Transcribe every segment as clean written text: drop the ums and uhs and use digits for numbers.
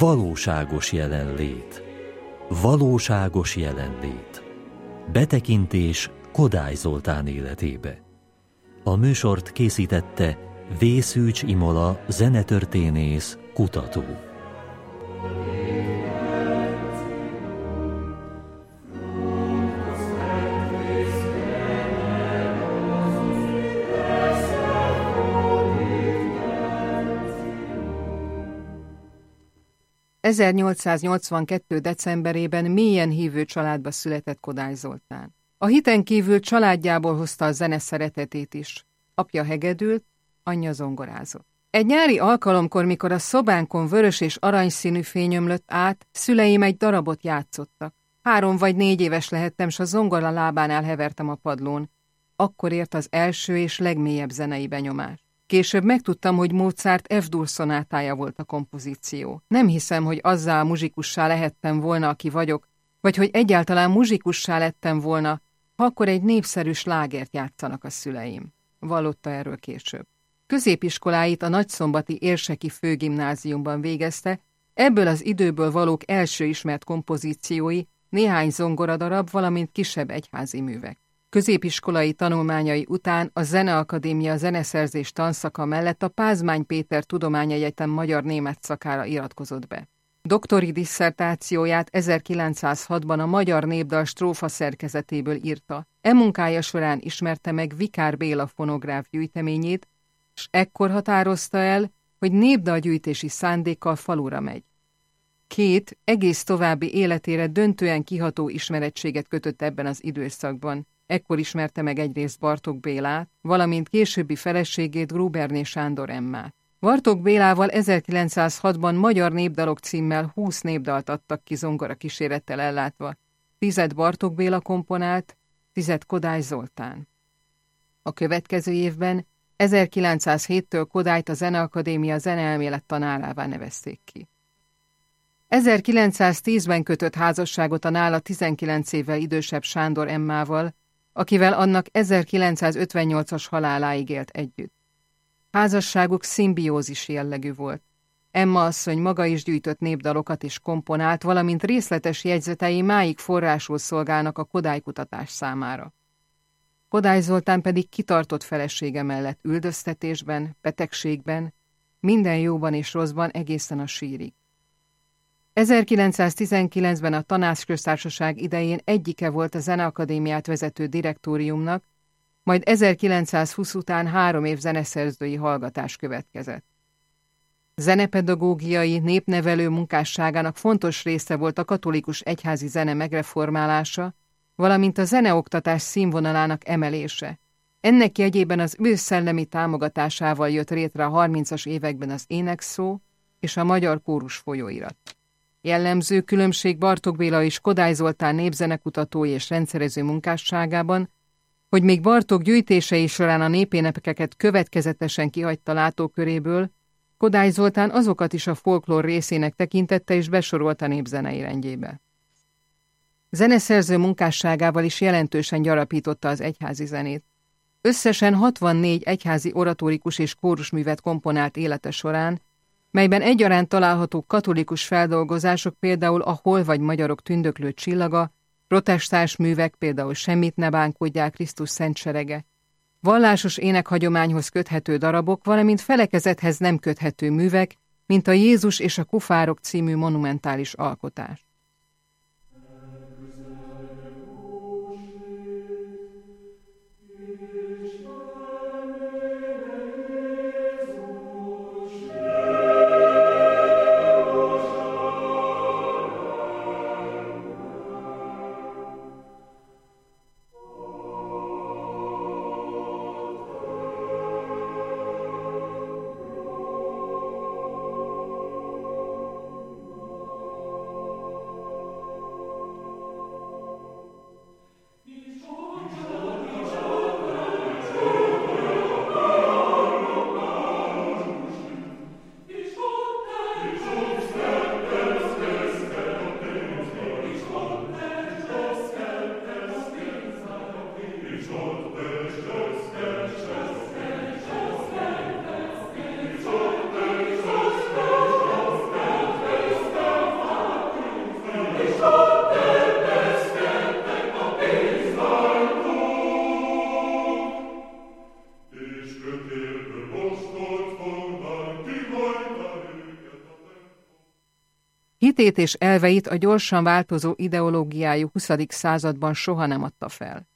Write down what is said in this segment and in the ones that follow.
Valóságos jelenlét. Valóságos jelenlét. Betekintés Kodály Zoltán életébe. A műsort készítette V. Szűcs Imola, zenetörténész, kutató. ...1882. decemberében mélyen hívő családba született Kodály Zoltán. A hiten kívül családjából hozta a zene szeretetét is. Apja hegedült, anyja zongorázott. Egy nyári alkalomkor, mikor a szobánkon vörös és aranyszínű fény ömlött át, szüleim egy darabot játszottak. 3 vagy 4 éves lehettem, s a zongora lábánál hevertem a padlón. Akkor ért az első és legmélyebb zenei benyomás. Később megtudtam, hogy Mozart F-dur szonátája volt a kompozíció. Nem hiszem, hogy azzal muzsikussá lehettem volna, aki vagyok, vagy hogy egyáltalán muzsikussá lettem volna, ha akkor egy népszerű slágert játszanak a szüleim. Vallotta erről később. Középiskoláit a nagyszombati érseki főgimnáziumban végezte, ebből az időből valók első ismert kompozíciói, néhány zongoradarab, valamint kisebb egyházi művek. Középiskolai tanulmányai után a Zeneakadémia zeneszerzés tanszaka mellett a Pázmány Péter Tudományegyetem magyar-német szakára iratkozott be. Doktori disszertációját 1906-ban a Magyar Népdal strófa szerkezetéből írta. E munkája során ismerte meg Vikár Béla fonográf gyűjteményét, s ekkor határozta el, hogy népdalgyűjtési szándékkal falura megy. 2 egész további életére döntően kiható ismerettséget kötött ebben az időszakban. Ekkor ismerte meg egyrészt Bartók Bélát, valamint későbbi feleségét, Gruberné Sándor Emmát. Bartók Bélával 1906-ban Magyar Népdalok címmel 20 népdalt adtak ki zongora kísérettel ellátva. 10 Bartók Béla komponált, 10 Kodály Zoltán. A következő évben, 1907-től Kodályt a Zeneakadémia zeneelmélet tanárává nevezték ki. 1910-ben kötött házasságot a nála 19 évvel idősebb Sándor Emmával, akivel annak 1958-as haláláig élt együtt. Házasságuk szimbiózis jellegű volt. Emma asszony maga is gyűjtött népdalokat és komponált, valamint részletes jegyzetei máig forrásul szolgálnak a Kodály kutatás számára. Kodály Zoltán pedig kitartott felesége mellett üldöztetésben, betegségben, minden jóban és rosszban egészen a sírig. 1919-ben a Tanácsköztársaság idején egyike volt a Zeneakadémiát vezető direktóriumnak, majd 1920 után 3 év zeneszerzői hallgatás következett. Zenepedagógiai, népnevelő munkásságának fontos része volt a katolikus egyházi zene megreformálása, valamint a zeneoktatás színvonalának emelése. Ennek jegyében az ő szellemi támogatásával jött létre a 30-as években az Énekszó és a Magyar Kórus folyóirat. Jellemző különbség Bartók Béla és Kodály Zoltán népzenekutató és rendszerező munkásságában, hogy még Bartók gyűjtései során a népénekeket következetesen kihagyta látóköréből, Kodály Zoltán azokat is a folklór részének tekintette és besorolta népzenei rendjébe. Zeneszerző munkásságával is jelentősen gyarapította az egyházi zenét. Összesen 64 egyházi oratórikus és kórusművet komponált élete során, melyben egyaránt található katolikus feldolgozások, például a Hol vagy magyarok tündöklő csillaga, protestáns művek, például Semmit ne bánkódjál Krisztus szent serege, vallásos énekhagyományhoz köthető darabok, valamint felekezethez nem köthető művek, mint a Jézus és a kufárok című monumentális alkotás. hitét és elveit a gyorsan változó ideológiájú 20. században soha nem adta fel.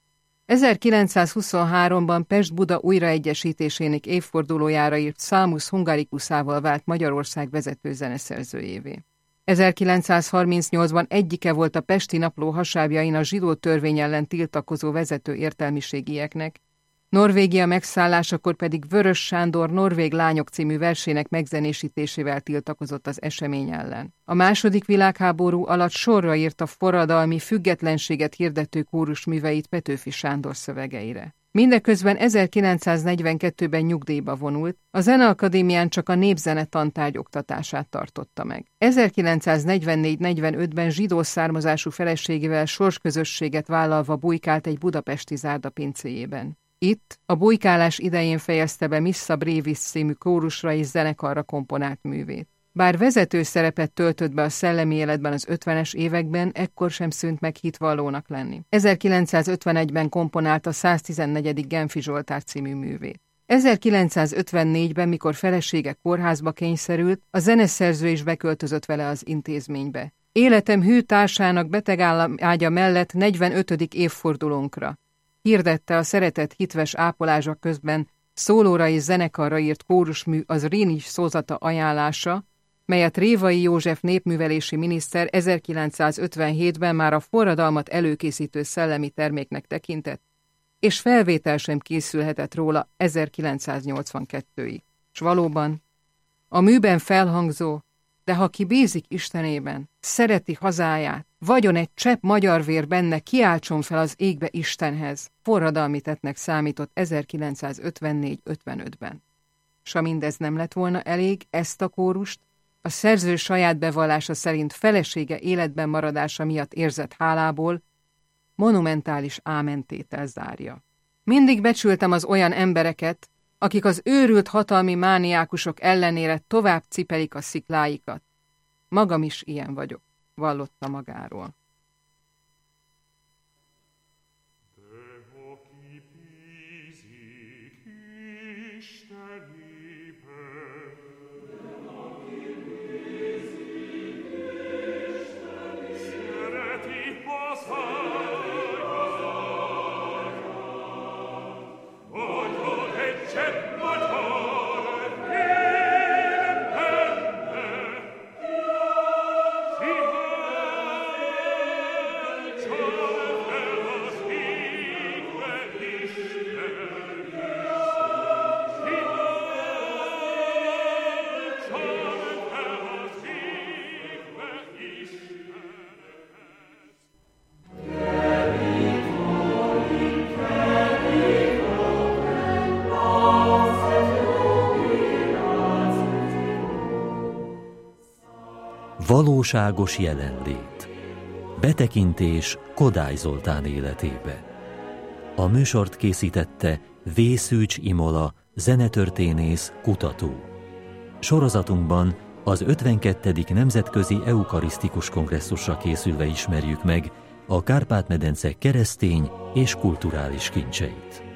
1923-ban Pest-Buda újraegyesítésének évfordulójára írt Salmus Hungaricusával vált Magyarország vezető zeneszerzőjévé. 1938-ban egyike volt a Pesti Napló hasábjain a zsidó törvény ellen tiltakozó vezető értelmiségieknek, Norvégia megszállásakor pedig Vörös Sándor Norvég lányok című versének megzenésítésével tiltakozott az esemény ellen. A II. Világháború alatt sorra írta forradalmi, függetlenséget hirdető kórusműveit Petőfi Sándor szövegeire. Mindeközben 1942-ben nyugdíjba vonult, a Zeneakadémián csak a népzene tantárgy oktatását tartotta meg. 1944-45-ben zsidó származású feleségével sorsközösséget vállalva bujkált egy budapesti zárda pincéjében. Itt a bujkálás idején fejezte be Missa Brevis című kórusra és zenekarra komponált művét. Bár vezető szerepet töltött be a szellemi életben az 50-es években, ekkor sem szűnt meg hitvallónak lenni. 1951-ben komponálta a 114. Genfi Zsoltár című művét. 1954-ben, mikor felesége kórházba kényszerült, a zeneszerző is beköltözött vele az intézménybe. Életem hű társának betegágya mellett 45. évfordulónkra hirdette a szeretet hitves ápolása közben szólóra és zenekarra írt kórusmű az Rénis szózata ajánlása, melyet Révai József népművelési miniszter 1957-ben már a forradalmat előkészítő szellemi terméknek tekintett, és felvétel sem készülhetett róla 1982-ig. S valóban, a műben felhangzó, de ha ki bízik Istenében, szereti hazáját, vagyon egy csepp magyar vér benne, kiáltson fel az égbe Istenhez, forradalmi tettnek számított 1954-55-ben. S ha mindez nem lett volna elég, ezt a kórust a szerző saját bevallása szerint felesége életben maradása miatt érzett hálából monumentális ámentétel zárja. Mindig becsültem az olyan embereket, akik az őrült hatalmi mániákusok ellenére tovább cipelik a szikláikat. Magam is ilyen vagyok, vallotta magáról. Valóságos jelenlét. Betekintés Kodály Zoltán életébe. A műsort készítette V. Szűcs Imola, zenetörténész, kutató. Sorozatunkban az 52. Nemzetközi Eukarisztikus Kongresszusra készülve ismerjük meg a Kárpát-medence keresztény és kulturális kincseit.